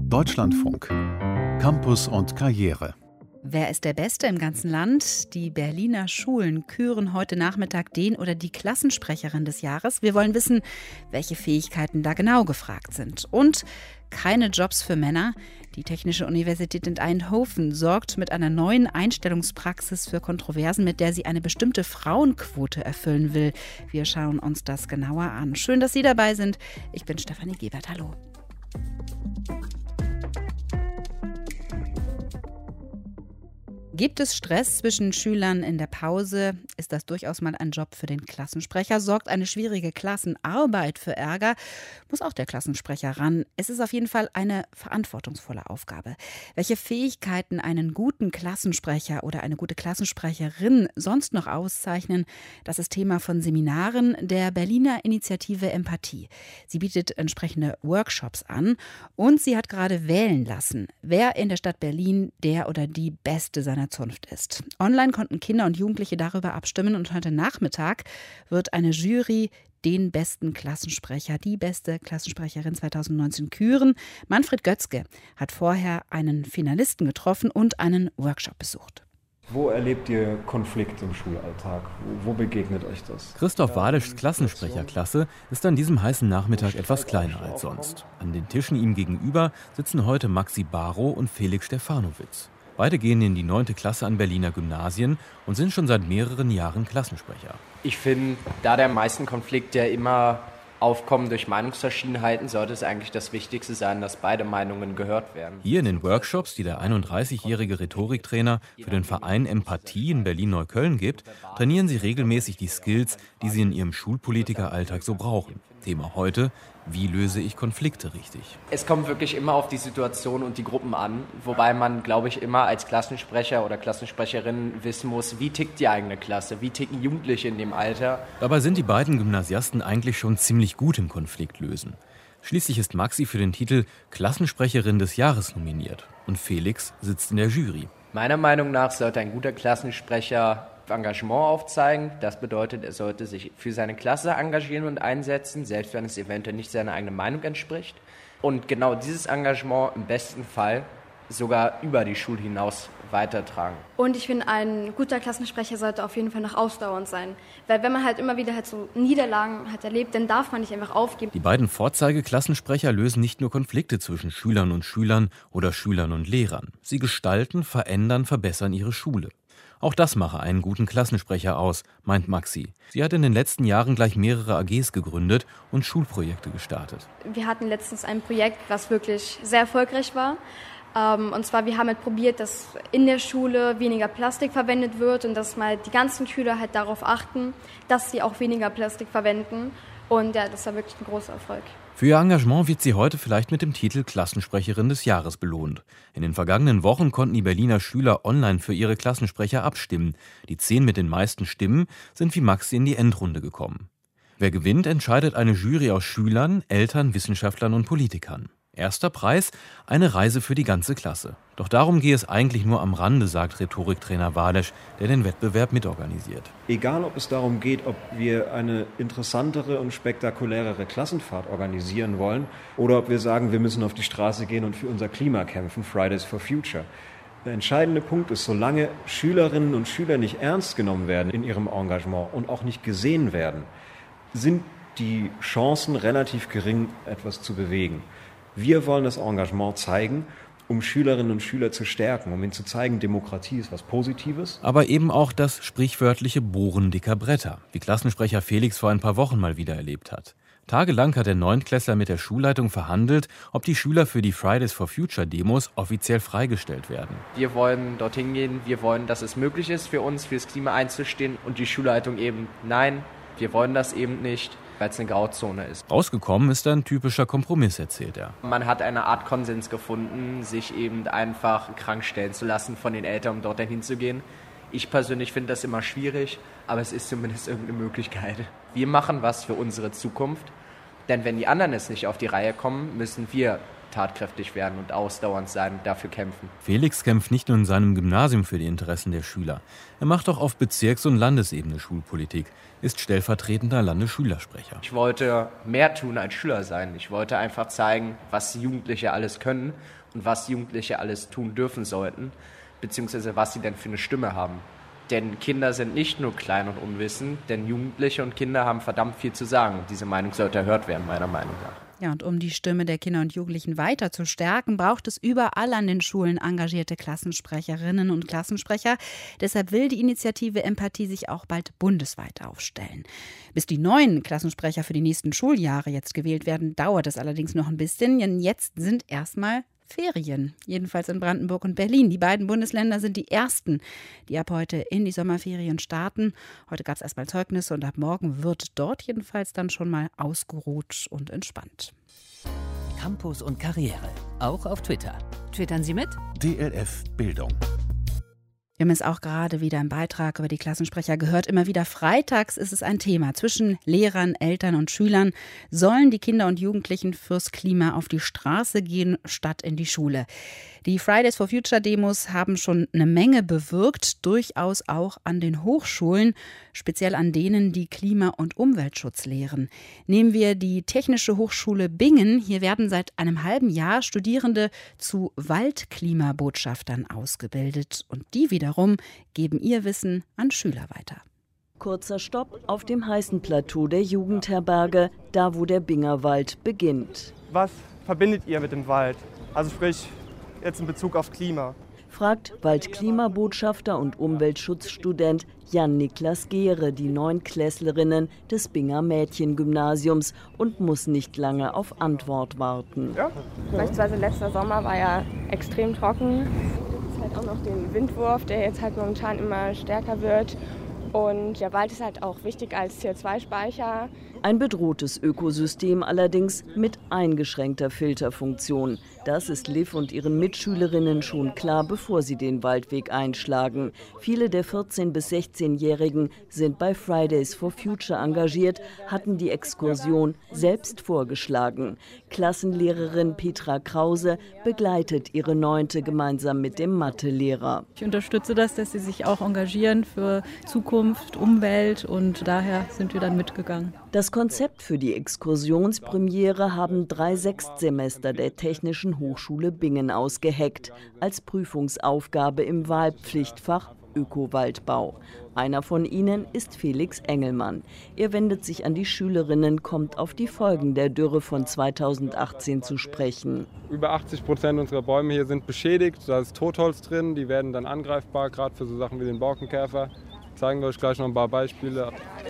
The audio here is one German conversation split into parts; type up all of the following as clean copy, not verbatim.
Deutschlandfunk. Campus und Karriere. Wer ist der Beste im ganzen Land? Die Berliner Schulen küren heute Nachmittag den oder die Klassensprecherin des Jahres. Wir wollen wissen, welche Fähigkeiten da genau gefragt sind. Und keine Jobs für Männer. Die Technische Universität in Eindhoven sorgt mit einer neuen Einstellungspraxis für Kontroversen, mit der sie eine bestimmte Frauenquote erfüllen will. Wir schauen uns das genauer an. Schön, dass Sie dabei sind. Ich bin Stefanie Gebert. Hallo. Gibt es Stress zwischen Schülern in der Pause? Ist das durchaus mal ein Job für den Klassensprecher? Sorgt eine schwierige Klassenarbeit für Ärger? Muss auch der Klassensprecher ran? Es ist auf jeden Fall eine verantwortungsvolle Aufgabe. Welche Fähigkeiten einen guten Klassensprecher oder eine gute Klassensprecherin sonst noch auszeichnen, das ist Thema von Seminaren der Berliner Initiative Empathie. Sie bietet entsprechende Workshops an und sie hat gerade wählen lassen, wer in der Stadt Berlin der oder die Beste seiner Zunft ist. Online konnten Kinder und Jugendliche darüber abstimmen und heute Nachmittag wird eine Jury den besten Klassensprecher, die beste Klassensprecherin 2019 küren. Manfred Götzke hat vorher einen Finalisten getroffen und einen Workshop besucht. Wo erlebt ihr Konflikt im Schulalltag? Wo begegnet euch das? Christoph Wadischs Klassensprecherklasse ist an diesem heißen Nachmittag etwas kleiner als sonst. An den Tischen ihm gegenüber sitzen heute Maxi Barrow und Felix Stefanowitz. Beide gehen in die 9. Klasse an Berliner Gymnasien und sind schon seit mehreren Jahren Klassensprecher. Ich finde, da der meisten Konflikte ja immer aufkommen durch Meinungsverschiedenheiten, sollte es eigentlich das Wichtigste sein, dass beide Meinungen gehört werden. Hier in den Workshops, die der 31-jährige Rhetoriktrainer für den Verein Empathie in Berlin-Neukölln gibt, trainieren sie regelmäßig die Skills, die sie in ihrem Schulpolitikeralltag so brauchen. Thema heute: Wie löse ich Konflikte richtig? Es kommt wirklich immer auf die Situation und die Gruppen an, wobei man, glaube ich, immer als Klassensprecher oder Klassensprecherin wissen muss, wie tickt die eigene Klasse, wie ticken Jugendliche in dem Alter. Dabei sind die beiden Gymnasiasten eigentlich schon ziemlich gut im Konfliktlösen. Schließlich ist Maxi für den Titel Klassensprecherin des Jahres nominiert und Felix sitzt in der Jury. Meiner Meinung nach sollte ein guter Klassensprecher Engagement aufzeigen. Das bedeutet, er sollte sich für seine Klasse engagieren und einsetzen, selbst wenn es eventuell nicht seiner eigenen Meinung entspricht. Und genau dieses Engagement im besten Fall sogar über die Schule hinaus weitertragen. Und ich finde, ein guter Klassensprecher sollte auf jeden Fall noch ausdauernd sein. Weil wenn man halt immer wieder so Niederlagen erlebt, dann darf man nicht einfach aufgeben. Die beiden Vorzeigeklassensprecher lösen nicht nur Konflikte zwischen Schülern und Schülern oder Schülern und Lehrern. Sie gestalten, verändern, verbessern ihre Schule. Auch das mache einen guten Klassensprecher aus, meint Maxi. Sie hat in den letzten Jahren gleich mehrere AGs gegründet und Schulprojekte gestartet. Wir hatten letztens ein Projekt, was wirklich sehr erfolgreich war. Und zwar, wir haben halt probiert, dass in der Schule weniger Plastik verwendet wird und dass mal die ganzen Schüler halt darauf achten, dass sie auch weniger Plastik verwenden. Und ja, das war wirklich ein großer Erfolg. Für ihr Engagement wird sie heute vielleicht mit dem Titel Klassensprecherin des Jahres belohnt. In den vergangenen Wochen konnten die Berliner Schüler online für ihre Klassensprecher abstimmen. Die 10 mit den meisten Stimmen sind wie Maxi in die Endrunde gekommen. Wer gewinnt, entscheidet eine Jury aus Schülern, Eltern, Wissenschaftlern und Politikern. Erster Preis: eine Reise für die ganze Klasse. Doch darum gehe es eigentlich nur am Rande, sagt Rhetoriktrainer Wadisch, der den Wettbewerb mitorganisiert. Egal, ob es darum geht, ob wir eine interessantere und spektakulärere Klassenfahrt organisieren wollen oder ob wir sagen, wir müssen auf die Straße gehen und für unser Klima kämpfen, Fridays for Future. Der entscheidende Punkt ist, solange Schülerinnen und Schüler nicht ernst genommen werden in ihrem Engagement und auch nicht gesehen werden, sind die Chancen relativ gering, etwas zu bewegen. Wir wollen das Engagement zeigen, um Schülerinnen und Schüler zu stärken, um ihnen zu zeigen, Demokratie ist was Positives. Aber eben auch das sprichwörtliche Bohren dicker Bretter, wie Klassensprecher Felix vor ein paar Wochen mal wieder erlebt hat. Tagelang hat der Neunklässler mit der Schulleitung verhandelt, ob die Schüler für die Fridays for Future Demos offiziell freigestellt werden. Wir wollen dorthin gehen, wir wollen, dass es möglich ist für uns, fürs Klima einzustehen und die Schulleitung eben, nein, wir wollen das eben nicht, weil es eine Grauzone ist. Rausgekommen ist ein typischer Kompromiss, erzählt er. Man hat eine Art Konsens gefunden, sich eben einfach krank stellen zu lassen von den Eltern, um dort dahin zu gehen. Ich persönlich finde das immer schwierig, aber es ist zumindest irgendeine Möglichkeit. Wir machen was für unsere Zukunft, denn wenn die anderen es nicht auf die Reihe kommen, müssen wir tatkräftig werden und ausdauernd sein und dafür kämpfen. Felix kämpft nicht nur in seinem Gymnasium für die Interessen der Schüler. Er macht auch auf Bezirks- und Landesebene Schulpolitik, ist stellvertretender Landesschülersprecher. Ich wollte mehr tun als Schüler sein. Ich wollte einfach zeigen, was Jugendliche alles können und was Jugendliche alles tun dürfen sollten, beziehungsweise was sie denn für eine Stimme haben. Denn Kinder sind nicht nur klein und unwissend, denn Jugendliche und Kinder haben verdammt viel zu sagen. Diese Meinung sollte erhört werden, meiner Meinung nach. Ja, und um die Stimme der Kinder und Jugendlichen weiter zu stärken, braucht es überall an den Schulen engagierte Klassensprecherinnen und Klassensprecher. Deshalb will die Initiative Empathie sich auch bald bundesweit aufstellen. Bis die neuen Klassensprecher für die nächsten Schuljahre jetzt gewählt werden, dauert es allerdings noch ein bisschen. Denn jetzt sind erstmal Ferien, jedenfalls in Brandenburg und Berlin. Die beiden Bundesländer sind die ersten, die ab heute in die Sommerferien starten. Heute gab es erstmal Zeugnisse und ab morgen wird dort jedenfalls dann schon mal ausgeruht und entspannt. Campus und Karriere, auch auf Twitter. Twittern Sie mit? DLF Bildung. Wir haben es auch gerade wieder im Beitrag über die Klassensprecher gehört. Immer wieder freitags ist es ein Thema. Zwischen Lehrern, Eltern und Schülern sollen die Kinder und Jugendlichen fürs Klima auf die Straße gehen, statt in die Schule. Die Fridays for Future Demos haben schon eine Menge bewirkt, durchaus auch an den Hochschulen, speziell an denen, die Klima- und Umweltschutz lehren. Nehmen wir die Technische Hochschule Bingen. Hier werden seit einem halben Jahr Studierende zu Waldklimabotschaftern ausgebildet. Und die wiederum geben ihr Wissen an Schüler weiter. Kurzer Stopp auf dem heißen Plateau der Jugendherberge, da wo der Binger Wald beginnt. Was verbindet ihr mit dem Wald? Also sprich, jetzt in Bezug auf Klima. Fragt Waldklimabotschafter und Umweltschutzstudent Jan-Niklas Gehre die 9-Klässlerinnen des Binger Mädchengymnasiums und muss nicht lange auf Antwort warten. Ja? Beispielsweise letzter Sommer war ja extrem trocken. Es hat auch noch den Windwurf, der jetzt halt momentan immer stärker wird. Und der Wald ist halt auch wichtig als CO2-Speicher. Ein bedrohtes Ökosystem allerdings mit eingeschränkter Filterfunktion. Das ist Liv und ihren Mitschülerinnen schon klar, bevor sie den Waldweg einschlagen. Viele der 14- bis 16-Jährigen sind bei Fridays for Future engagiert, hatten die Exkursion selbst vorgeschlagen. Klassenlehrerin Petra Krause begleitet ihre 9. gemeinsam mit dem Mathelehrer. Ich unterstütze das, dass sie sich auch engagieren für Zukunft, Umwelt, und daher sind wir dann mitgegangen. Das Konzept für die Exkursionspremiere haben 3 Sechstsemester der Technischen Hochschule Bingen ausgeheckt, als Prüfungsaufgabe im Wahlpflichtfach Ökowaldbau. Einer von ihnen ist Felix Engelmann. Er wendet sich an die Schülerinnen, kommt auf die Folgen der Dürre von 2018 zu sprechen. Über 80% unserer Bäume hier sind beschädigt, da ist Totholz drin, die werden dann angreifbar, gerade für so Sachen wie den Borkenkäfer. Zeigen wir euch gleich noch ein paar Beispiele.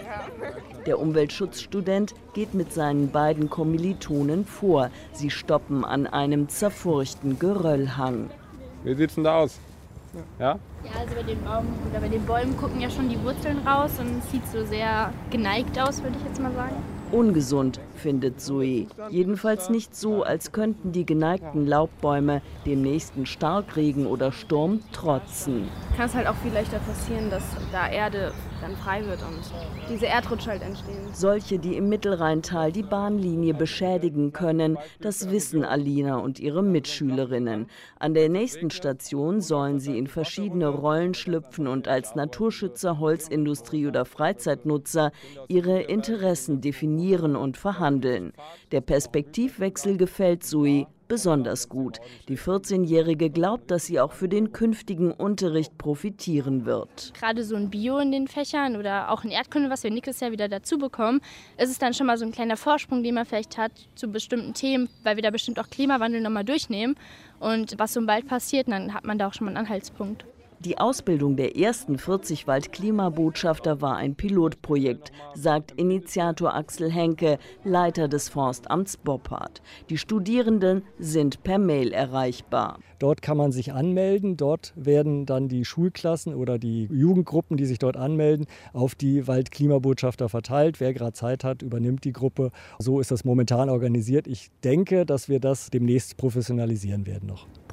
Der Umweltschutzstudent geht mit seinen beiden Kommilitonen vor. Sie stoppen an einem zerfurchten Geröllhang. Wie sieht's denn da aus? Ja? Ja, also bei den Bäumen gucken ja schon die Wurzeln raus und es sieht so sehr geneigt aus, würde ich jetzt mal sagen. Ungesund, findet Zoe. Jedenfalls nicht so, als könnten die geneigten Laubbäume dem nächsten Starkregen oder Sturm trotzen. Kann es halt auch viel leichter passieren, dass da Erde dann frei wird und diese Erdrutsche halt entstehen. Solche, die im Mittelrheintal die Bahnlinie beschädigen können, das wissen Alina und ihre Mitschülerinnen. An der nächsten Station sollen sie in verschiedene Rollen schlüpfen und als Naturschützer, Holzindustrie oder Freizeitnutzer ihre Interessen definieren und verhandeln. Der Perspektivwechsel gefällt Zoe besonders gut. Die 14-Jährige glaubt, dass sie auch für den künftigen Unterricht profitieren wird. Gerade so ein Bio in den Fächern oder auch in Erdkunde, was wir nächstes Jahr wieder dazu bekommen, ist es dann schon mal so ein kleiner Vorsprung, den man vielleicht hat zu bestimmten Themen, weil wir da bestimmt auch Klimawandel nochmal durchnehmen. Und was so bald passiert, dann hat man da auch schon mal einen Anhaltspunkt. Die Ausbildung der ersten 40 Waldklimabotschafter war ein Pilotprojekt, sagt Initiator Axel Henke, Leiter des Forstamts Boppard. Die Studierenden sind per Mail erreichbar. Dort kann man sich anmelden. Dort werden dann die Schulklassen oder die Jugendgruppen, die sich dort anmelden, auf die Waldklimabotschafter verteilt. Wer gerade Zeit hat, übernimmt die Gruppe. So ist das momentan organisiert. Ich denke, dass wir das demnächst professionalisieren werden noch.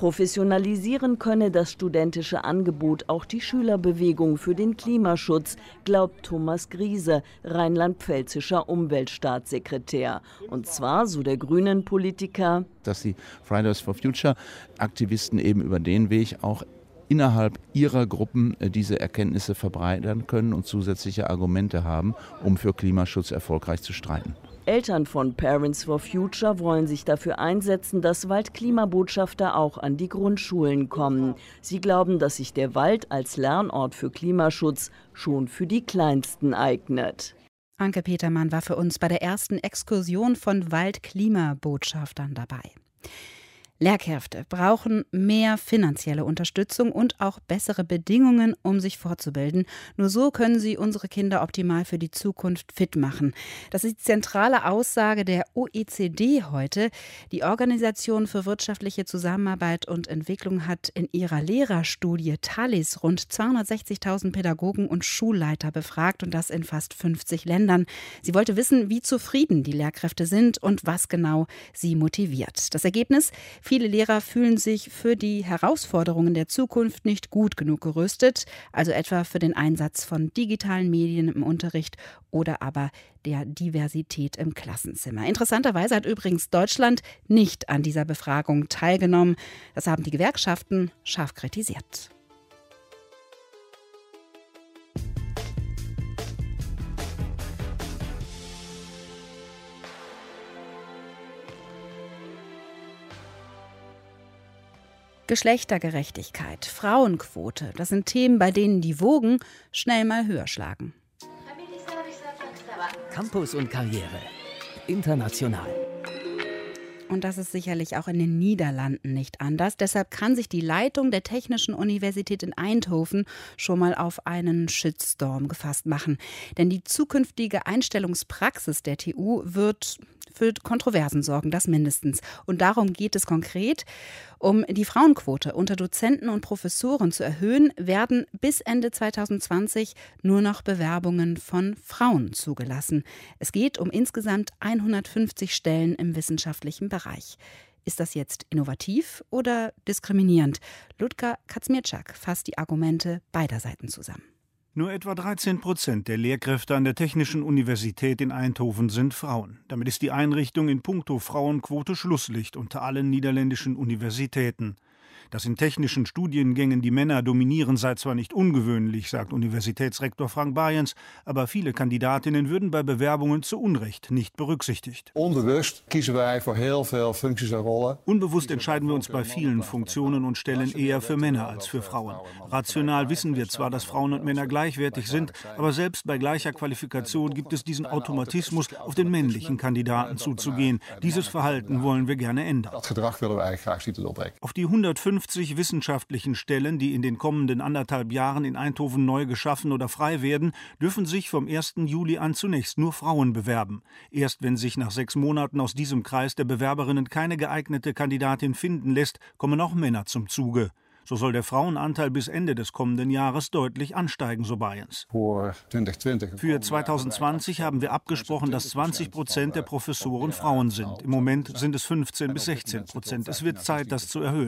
Professionalisieren könne das studentische Angebot auch die Schülerbewegung für den Klimaschutz, glaubt Thomas Griese, rheinland-pfälzischer Umweltstaatssekretär. Und zwar, so der Grünen-Politiker, dass die Fridays for Future Aktivisten eben über den Weg auch innerhalb ihrer Gruppen diese Erkenntnisse verbreitern können und zusätzliche Argumente haben, um für Klimaschutz erfolgreich zu streiten. Eltern von Parents for Future wollen sich dafür einsetzen, dass Waldklimabotschafter auch an die Grundschulen kommen. Sie glauben, dass sich der Wald als Lernort für Klimaschutz schon für die Kleinsten eignet. Anke Petermann war für uns bei der ersten Exkursion von Waldklimabotschaftern dabei. Lehrkräfte brauchen mehr finanzielle Unterstützung und auch bessere Bedingungen, um sich fortzubilden. Nur so können sie unsere Kinder optimal für die Zukunft fit machen. Das ist die zentrale Aussage der OECD heute. Die Organisation für wirtschaftliche Zusammenarbeit und Entwicklung hat in ihrer Lehrerstudie Thalys rund 260.000 Pädagogen und Schulleiter befragt und das in fast 50 Ländern. Sie wollte wissen, wie zufrieden die Lehrkräfte sind und was genau sie motiviert. Das Ergebnis: Viele Lehrer fühlen sich für die Herausforderungen der Zukunft nicht gut genug gerüstet, also etwa für den Einsatz von digitalen Medien im Unterricht oder aber der Diversität im Klassenzimmer. Interessanterweise hat übrigens Deutschland nicht an dieser Befragung teilgenommen. Das haben die Gewerkschaften scharf kritisiert. Geschlechtergerechtigkeit, Frauenquote, das sind Themen, bei denen die Wogen schnell mal höher schlagen. Campus und Karriere. International. Und das ist sicherlich auch in den Niederlanden nicht anders. Deshalb kann sich die Leitung der Technischen Universität in Eindhoven schon mal auf einen Shitstorm gefasst machen. Denn die zukünftige Einstellungspraxis der TU wird für Kontroversen sorgen, das mindestens. Und darum geht es konkret. Um die Frauenquote unter Dozenten und Professoren zu erhöhen, werden bis Ende 2020 nur noch Bewerbungen von Frauen zugelassen. Es geht um insgesamt 150 Stellen im wissenschaftlichen Bereich. Ist das jetzt innovativ oder diskriminierend? Ludger Kazmierczak fasst die Argumente beider Seiten zusammen. Nur etwa 13% der Lehrkräfte an der Technischen Universität in Eindhoven sind Frauen. Damit ist die Einrichtung in puncto Frauenquote Schlusslicht unter allen niederländischen Universitäten. Dass in technischen Studiengängen die Männer dominieren, sei zwar nicht ungewöhnlich, sagt Universitätsrektor Frank Bayens, aber viele Kandidatinnen würden bei Bewerbungen zu Unrecht nicht berücksichtigt. Unbewusst kiezen wij voor heel veel functies en rollen. Unbewusst entscheiden wir uns bei vielen Funktionen und Stellen eher für Männer als für Frauen. Rational wissen wir zwar, dass Frauen und Männer gleichwertig sind, aber selbst bei gleicher Qualifikation gibt es diesen Automatismus, auf den männlichen Kandidaten zuzugehen. Dieses Verhalten wollen wir gerne ändern. Dat gedrag willen we eigenlijk graag zien te doorbreken. Auf die 150 wissenschaftlichen Stellen, die in den kommenden 1,5 Jahren in Eindhoven neu geschaffen oder frei werden, dürfen sich vom 1. Juli an zunächst nur Frauen bewerben. Erst wenn sich nach 6 Monaten aus diesem Kreis der Bewerberinnen keine geeignete Kandidatin finden lässt, kommen auch Männer zum Zuge. So soll der Frauenanteil bis Ende des kommenden Jahres deutlich ansteigen, so Bayens. Für 2020 haben wir abgesprochen, dass 20% der Professoren Frauen sind. Im Moment sind es 15 bis 16%. Es wird Zeit, das zu erhöhen.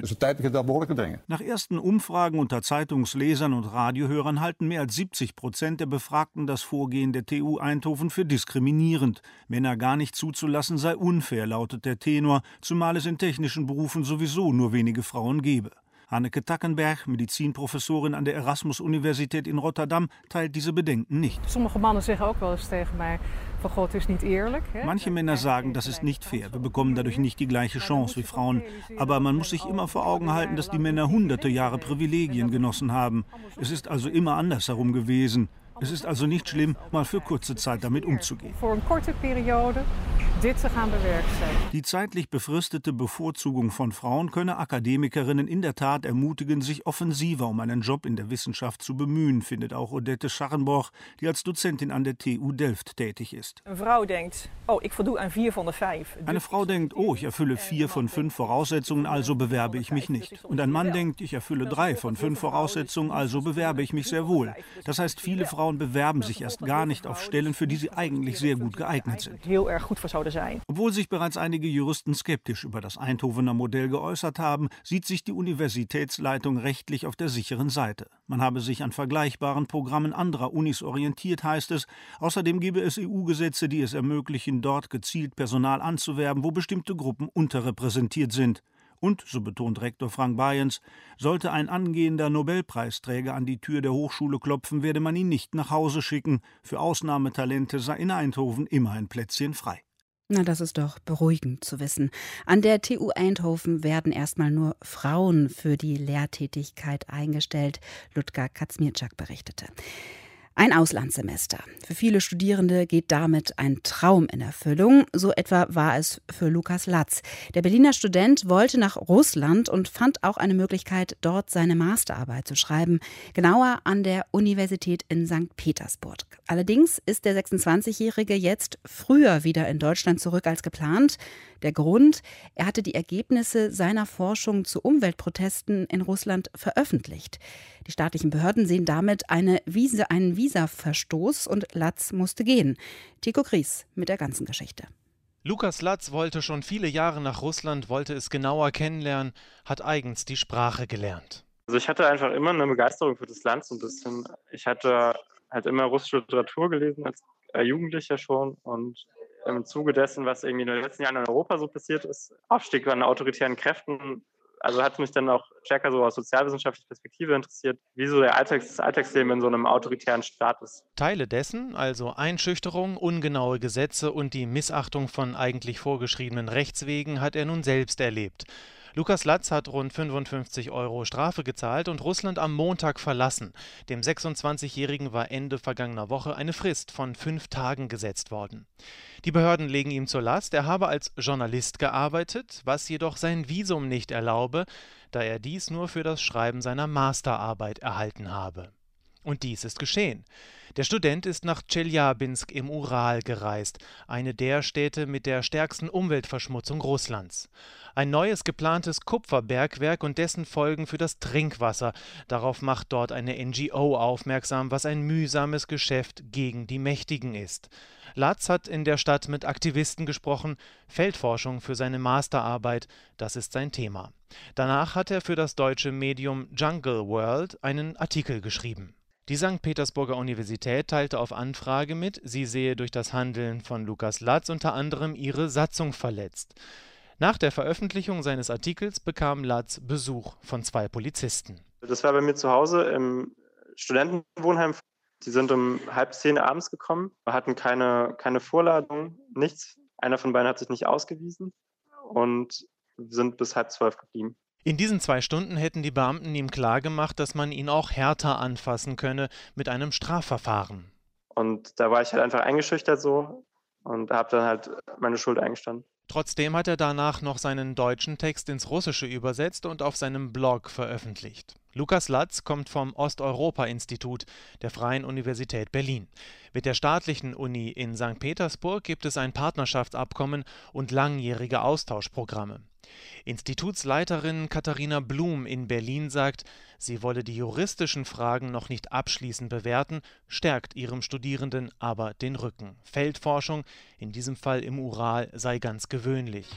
Nach ersten Umfragen unter Zeitungslesern und Radiohörern halten mehr als 70% der Befragten das Vorgehen der TU Eindhoven für diskriminierend. Männer gar nicht zuzulassen sei unfair, lautet der Tenor, zumal es in technischen Berufen sowieso nur wenige Frauen gebe. Hanneke Takkenberg, Medizinprofessorin an der Erasmus-Universität in Rotterdam, teilt diese Bedenken nicht. Manche Männer sagen, das ist nicht fair, wir bekommen dadurch nicht die gleiche Chance wie Frauen. Aber man muss sich immer vor Augen halten, dass die Männer hunderte Jahre Privilegien genossen haben. Es ist also immer andersherum gewesen. Es ist also nicht schlimm, mal für kurze Zeit damit umzugehen. Die zeitlich befristete Bevorzugung von Frauen könne Akademikerinnen in der Tat ermutigen, sich offensiver um einen Job in der Wissenschaft zu bemühen, findet auch Odette Scharrenborg, die als Dozentin an der TU Delft tätig ist. Eine Frau denkt, ich erfülle 4 von 5 Voraussetzungen, also bewerbe ich mich nicht. Und ein Mann denkt, ich erfülle 3 von 5 Voraussetzungen, also bewerbe ich mich sehr wohl. Das heißt, viele Frauen bewerben sich erst gar nicht auf Stellen, für die sie eigentlich sehr gut geeignet sind. zouden zijn. Obwohl sich bereits einige Juristen skeptisch über das Eindhovener Modell geäußert haben, sieht sich die Universitätsleitung rechtlich auf der sicheren Seite. Man habe sich an vergleichbaren Programmen anderer Unis orientiert, heißt es. Außerdem gebe es EU-Gesetze, die es ermöglichen, dort gezielt Personal anzuwerben, wo bestimmte Gruppen unterrepräsentiert sind. Und, so betont Rektor Frank Bayens, sollte ein angehender Nobelpreisträger an die Tür der Hochschule klopfen, werde man ihn nicht nach Hause schicken. Für Ausnahmetalente sei in Eindhoven immer ein Plätzchen frei. Na, das ist doch beruhigend zu wissen. An der TU Eindhoven werden erstmal nur Frauen für die Lehrtätigkeit eingestellt, Ludger Kazmierczak berichtete. Ein Auslandssemester. Für viele Studierende geht damit ein Traum in Erfüllung. So etwa war es für Lukas Latz. Der Berliner Student wollte nach Russland und fand auch eine Möglichkeit, dort seine Masterarbeit zu schreiben. Genauer an der Universität in St. Petersburg. Allerdings ist der 26-Jährige jetzt früher wieder in Deutschland zurück als geplant. Der Grund: Er hatte die Ergebnisse seiner Forschung zu Umweltprotesten in Russland veröffentlicht. Die staatlichen Behörden sehen damit einen Visaverstoß und Latz musste gehen. Tycho Gries mit der ganzen Geschichte. Lukas Latz wollte schon viele Jahre nach Russland, wollte es genauer kennenlernen, hat eigens die Sprache gelernt. Also ich hatte einfach immer eine Begeisterung für das Land so ein bisschen. Ich hatte halt immer russische Literatur gelesen als Jugendlicher schon und im Zuge dessen, was irgendwie in den letzten Jahren in Europa so passiert ist, Aufstieg an autoritären Kräften, also hat mich dann auch stärker so aus sozialwissenschaftlicher Perspektive interessiert, wie so das Alltagsleben in so einem autoritären Staat ist. Teile dessen, also Einschüchterung, ungenaue Gesetze und die Missachtung von eigentlich vorgeschriebenen Rechtswegen, hat er nun selbst erlebt. Lukas Latz hat rund 55 € Strafe gezahlt und Russland am Montag verlassen. Dem 26-Jährigen war Ende vergangener Woche eine Frist von 5 Tagen gesetzt worden. Die Behörden legen ihm zur Last, er habe als Journalist gearbeitet, was jedoch sein Visum nicht erlaube, da er dies nur für das Schreiben seiner Masterarbeit erhalten habe. Und dies ist geschehen. Der Student ist nach Tscheljabinsk im Ural gereist, eine der Städte mit der stärksten Umweltverschmutzung Russlands. Ein neues geplantes Kupferbergwerk und dessen Folgen für das Trinkwasser. Darauf macht dort eine NGO aufmerksam, was ein mühsames Geschäft gegen die Mächtigen ist. Latz hat in der Stadt mit Aktivisten gesprochen, Feldforschung für seine Masterarbeit, das ist sein Thema. Danach hat er für das deutsche Medium Jungle World einen Artikel geschrieben. Die St. Petersburger Universität teilte auf Anfrage mit, sie sehe durch das Handeln von Lukas Latz unter anderem ihre Satzung verletzt. Nach der Veröffentlichung seines Artikels bekam Latz Besuch von 2 Polizisten. Das war bei mir zu Hause im Studentenwohnheim. Die sind um 9:30 abends gekommen, hatten keine Vorladung, nichts. Einer von beiden hat sich nicht ausgewiesen und sind bis 11:30 geblieben. In diesen 2 Stunden hätten die Beamten ihm klargemacht, dass man ihn auch härter anfassen könne mit einem Strafverfahren. Und da war ich halt einfach eingeschüchtert so und habe dann halt meine Schuld eingestanden. Trotzdem hat er danach noch seinen deutschen Text ins Russische übersetzt und auf seinem Blog veröffentlicht. Lukas Latz kommt vom Osteuropa-Institut der Freien Universität Berlin. Mit der staatlichen Uni in St. Petersburg gibt es ein Partnerschaftsabkommen und langjährige Austauschprogramme. Institutsleiterin Katharina Blum in Berlin sagt, sie wolle die juristischen Fragen noch nicht abschließend bewerten, stärkt ihrem Studierenden aber den Rücken. Feldforschung, in diesem Fall im Ural, sei ganz gewöhnlich.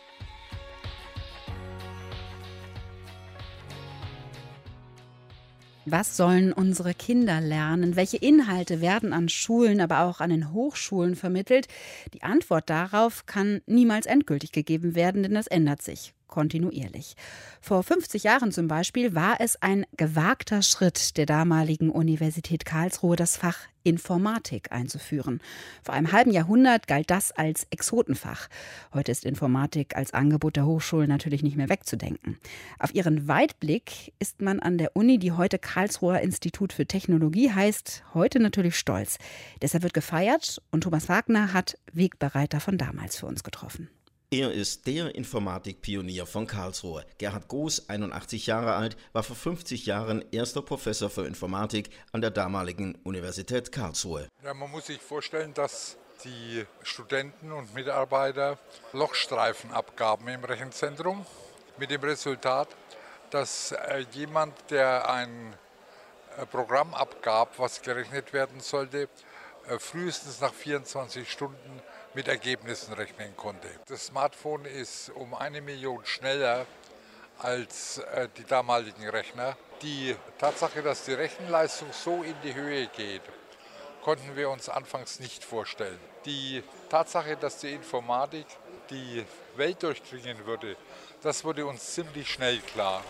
Was sollen unsere Kinder lernen? Welche Inhalte werden an Schulen, aber auch an den Hochschulen vermittelt? Die Antwort darauf kann niemals endgültig gegeben werden, denn das ändert sich kontinuierlich. Vor 50 Jahren zum Beispiel war es ein gewagter Schritt der damaligen Universität Karlsruhe, das Fach Informatik einzuführen. Vor einem halben Jahrhundert galt das als Exotenfach. Heute ist Informatik als Angebot der Hochschulen natürlich nicht mehr wegzudenken. Auf ihren Weitblick ist man an der Uni, die heute Karlsruher Institut für Technologie heißt, heute natürlich stolz. Deshalb wird gefeiert und Thomas Wagner hat Wegbereiter von damals für uns getroffen. Er ist der Informatikpionier von Karlsruhe. Gerhard Goos, 81 Jahre alt, war vor 50 Jahren erster Professor für Informatik an der damaligen Universität Karlsruhe. Ja, man muss sich vorstellen, dass die Studenten und Mitarbeiter Lochstreifen abgaben im Rechenzentrum, mit dem Resultat, dass jemand, der ein Programm abgab, was gerechnet werden sollte, frühestens nach 24 Stunden mit Ergebnissen rechnen konnte. Das Smartphone ist um 1 Million schneller als die damaligen Rechner. Die Tatsache, dass die Rechenleistung so in die Höhe geht, konnten wir uns anfangs nicht vorstellen. Die Tatsache, dass die Informatik die Welt durchdringen würde, das wurde uns ziemlich schnell klar.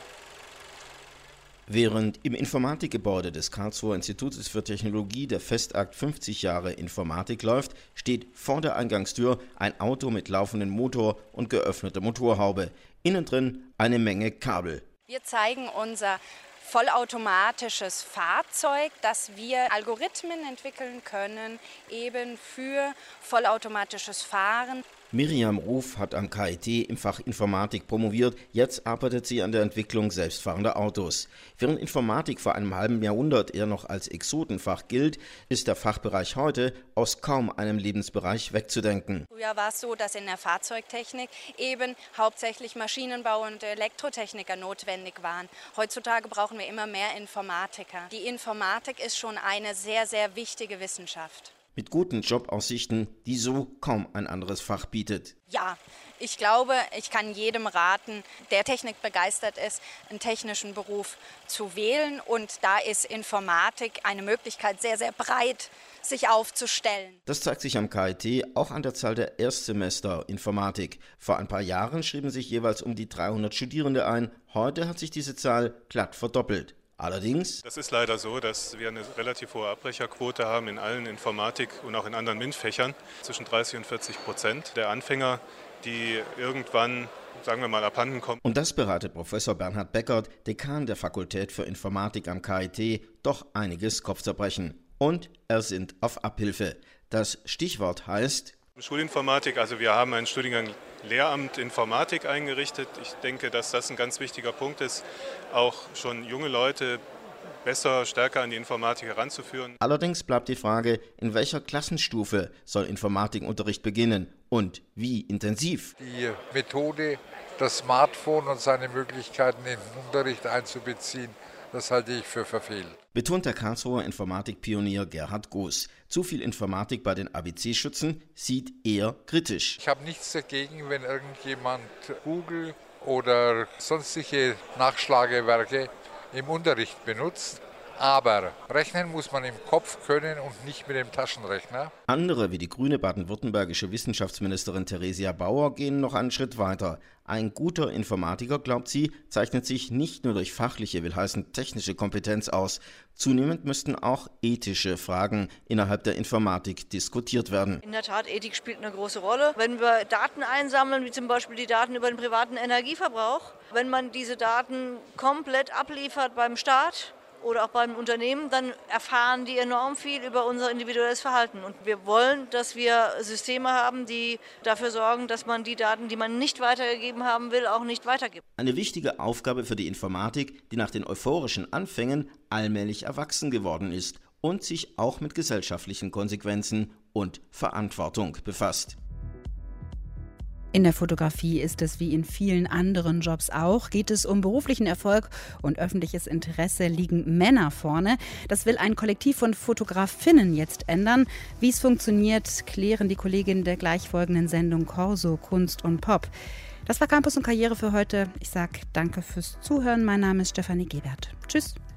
Während im Informatikgebäude des Karlsruher Instituts für Technologie der Festakt 50 Jahre Informatik läuft, steht vor der Eingangstür ein Auto mit laufendem Motor und geöffneter Motorhaube. Innen drin eine Menge Kabel. Wir zeigen unser vollautomatisches Fahrzeug, das wir Algorithmen entwickeln können, eben für vollautomatisches Fahren. Miriam Ruf hat am KIT im Fach Informatik promoviert. Jetzt arbeitet sie an der Entwicklung selbstfahrender Autos. Während Informatik vor einem halben Jahrhundert eher noch als Exotenfach gilt, ist der Fachbereich heute aus kaum einem Lebensbereich wegzudenken. Früher war es so, dass in der Fahrzeugtechnik eben hauptsächlich Maschinenbau und Elektrotechniker notwendig waren. Heutzutage brauchen wir immer mehr Informatiker. Die Informatik ist schon eine sehr, sehr wichtige Wissenschaft. Mit guten Jobaussichten, die so kaum ein anderes Fach bietet. Ja, ich glaube, ich kann jedem raten, der Technik begeistert ist, einen technischen Beruf zu wählen. Und da ist Informatik eine Möglichkeit, sehr, sehr breit sich aufzustellen. Das zeigt sich am KIT auch an der Zahl der Erstsemester Informatik. Vor ein paar Jahren schrieben sich jeweils um die 300 Studierende ein. Heute hat sich diese Zahl glatt verdoppelt. Allerdings. Das ist leider so, dass wir eine relativ hohe Abbrecherquote haben in allen Informatik- und auch in anderen MINT-Fächern. Zwischen 30% und 40% der Anfänger, die irgendwann, sagen wir mal, abhanden kommen. Und das bereitet Professor Bernhard Beckert, Dekan der Fakultät für Informatik am KIT, doch einiges Kopfzerbrechen. Und er sinnt auf Abhilfe. Das Stichwort heißt Schulinformatik, also wir haben einen Studiengang Lehramt Informatik eingerichtet. Ich denke, dass das ein ganz wichtiger Punkt ist, auch schon junge Leute besser, stärker an die Informatik heranzuführen. Allerdings bleibt die Frage, in welcher Klassenstufe soll Informatikunterricht beginnen und wie intensiv? Die Methode, das Smartphone und seine Möglichkeiten in den Unterricht einzubeziehen, das halte ich für verfehlt. Betont der Karlsruher Informatikpionier Gerhard Goos. Zu viel Informatik bei den ABC-Schützen sieht er kritisch. Ich habe nichts dagegen, wenn irgendjemand Google oder sonstige Nachschlagewerke im Unterricht benutzt. Aber rechnen muss man im Kopf können und nicht mit dem Taschenrechner. Andere wie die grüne baden-württembergische Wissenschaftsministerin Theresia Bauer gehen noch einen Schritt weiter. Ein guter Informatiker, glaubt sie, zeichnet sich nicht nur durch fachliche, will heißen technische Kompetenz aus. Zunehmend müssten auch ethische Fragen innerhalb der Informatik diskutiert werden. In der Tat, Ethik spielt eine große Rolle. Wenn wir Daten einsammeln, wie zum Beispiel die Daten über den privaten Energieverbrauch, wenn man diese Daten komplett abliefert beim Staat oder auch beim Unternehmen, dann erfahren die enorm viel über unser individuelles Verhalten. Und wir wollen, dass wir Systeme haben, die dafür sorgen, dass man die Daten, die man nicht weitergegeben haben will, auch nicht weitergibt. Eine wichtige Aufgabe für die Informatik, die nach den euphorischen Anfängen allmählich erwachsen geworden ist und sich auch mit gesellschaftlichen Konsequenzen und Verantwortung befasst. In der Fotografie ist es wie in vielen anderen Jobs auch. Geht es um beruflichen Erfolg und öffentliches Interesse, liegen Männer vorne. Das will ein Kollektiv von Fotografinnen jetzt ändern. Wie es funktioniert, klären die Kolleginnen der gleichfolgenden Sendung Corso Kunst und Pop. Das war Campus und Karriere für heute. Ich sage danke fürs Zuhören. Mein Name ist Stefanie Gebert. Tschüss.